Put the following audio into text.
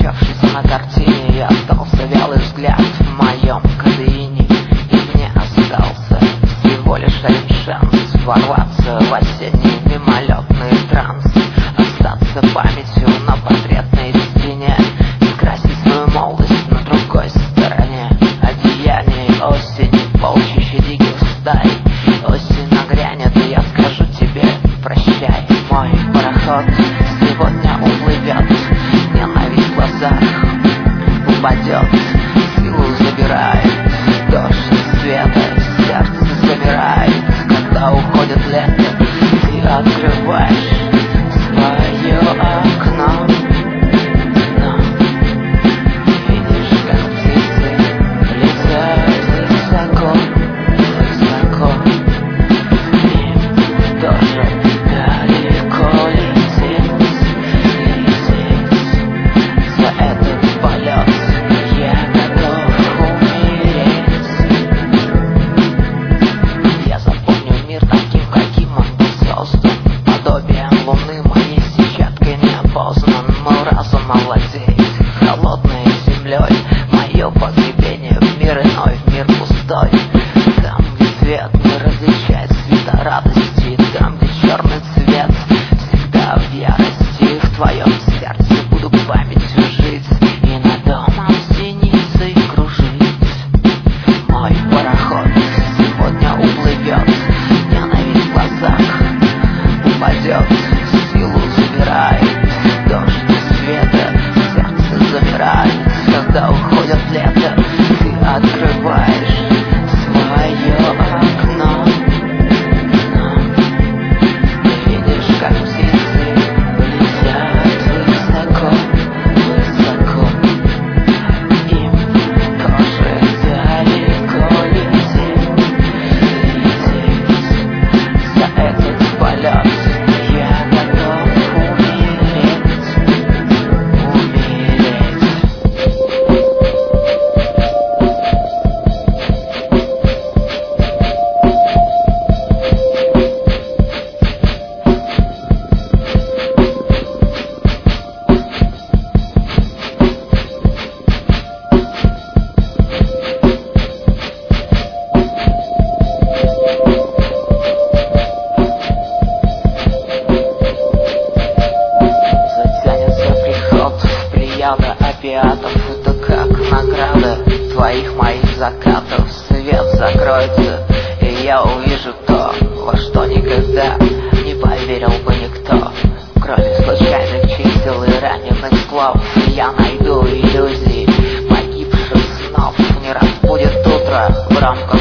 Умчавшись на картине, я остался вялый взгляд в моем кадеине, и мне остался всего лишь один шанс ворваться в осенний мимолетный транс, остаться памятью на портретной стене, скрасить свою молодость на другой стороне одеяний осени, полчища диких стай. Осень нагрянет, и я скажу тебе прощай. Мой пароход сегодня уплывет, ненависть в глазах упадет, силу забирает дождь света, сердце замирает, когда уходит лето. Ты открываешь свое окно, но видишь, как птицы летают высоко, высоко. Им тоже далеко лететь, лететь. За этот полет я готов умереть. Я запомню мир таким, каким он был создан, подобием луны моей сетчаткой не опознан. Мой разум овладеет холодной землей, мое погребение в мир иной, в мир пустой. Там, где свет не различает цвета радости, там, где черный цвет всегда в ярости, в твоем сердце буду памятью жить и над домом синицей кружить. Мой пароход сегодня уплывет, ненависть в глазах упадет, силу забирает дождь света, сердце замирает, когда уходит лето. Ты открываешь свое окно, но видишь, как птицы летят высоко, высоко. Им тоже далеко лететь, лететь. За этот полет я готов умереть, умереть. Затянется приход в плеяда опиатов, это как награда твоих моих закатов. Свет закроется, и я увижу то, во что никогда не поверил бы никто. Кроме случайных чисел и раненых слов, я найду иллюзии погибших снов. Не разбудит утро в рамках